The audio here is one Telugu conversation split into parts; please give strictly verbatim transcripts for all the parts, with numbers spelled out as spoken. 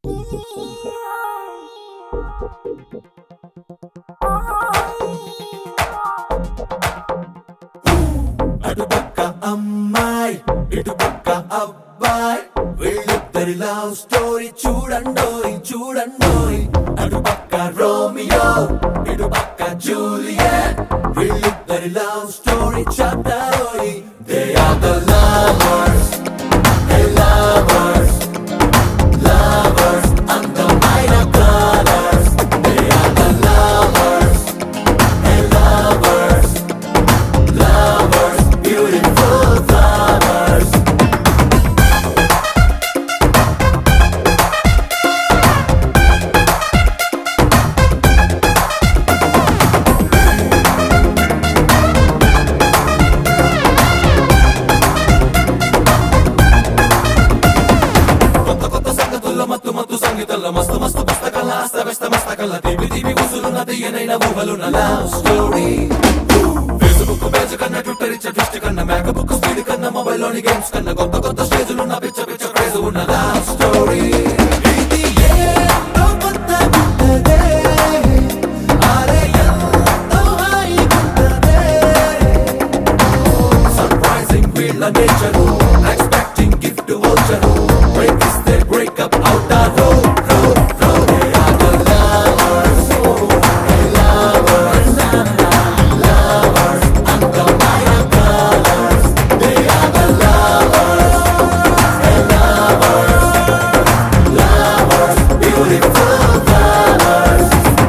అటుపక్క అమ్మాయి ఇటుపక్క అబ్బాయి వీళ్ళిద్దరి లవ్ స్టోరీ చూడండోయ్ చూడండోయ్ అటుపక్క రోమియో ఇటుపక్క జూలియట్ వీళ్ళిద్దరి లవ్ స్టోరీ చెప్తారోయ్ They are the lovers, hey lovers, lovers అందమైన colors. They are the lovers, hey lovers, lovers beautiful flowers. మత్తు మత్తు సంగీతంలో మస్తు మస్తు పుస్తకాల అస్తవ్యస్త మస్తకాల తీపి తీపి గుసులున్న తీయనైన ఊహలున్న లవ్ స్టోరీ ఫేస్బుక్ పేజ్ కన్నా ట్విట్టర్ ఇచ్చే ట్విస్ట్ కన్నా మేకప్ బుక్ స్పీడ్ కన్నా మొబైల్ లోని గేమ్స్ కన్నా కొత్త కొత్త స్టేజ్లున్న పిచ్చ పిచ్చ క్రేజ్ ఉన్న లవ్ స్టోరీ సర్ప్రైజింగ్ వీళ్ళ nature expecting gift voucher break ఇస్తే breakup out the road, road, road. They are the lovers, hey lovers, lovers అందమైన colors. They are the lovers, hey lovers, lovers beautiful flowers.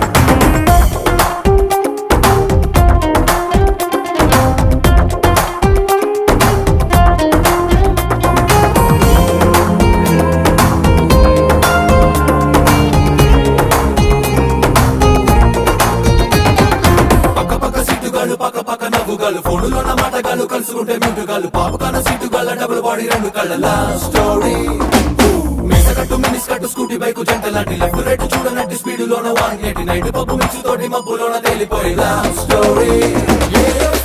పక్క పక్క నవ్వుగాలు ఫోనులోన మాటగాలు కలుసుకుంటే మ్యూటుగాలు పాపకాన సీటుగాల డబుల్ బాడీ రెండు కళ్ళ లవ్ స్టోరీ మీసకట్టు మినిస్ కట్టు స్కూటీ బైక్ జంటలాంటి లెఫ్ట్ రైట్ చూడనట్టి స్పీడ్ లోన వన్ ఎయిటీ నైట్ పప్పు మిక్స్ తోటి మబ్బులోన తేలిపోయి లవ్ స్టోరీ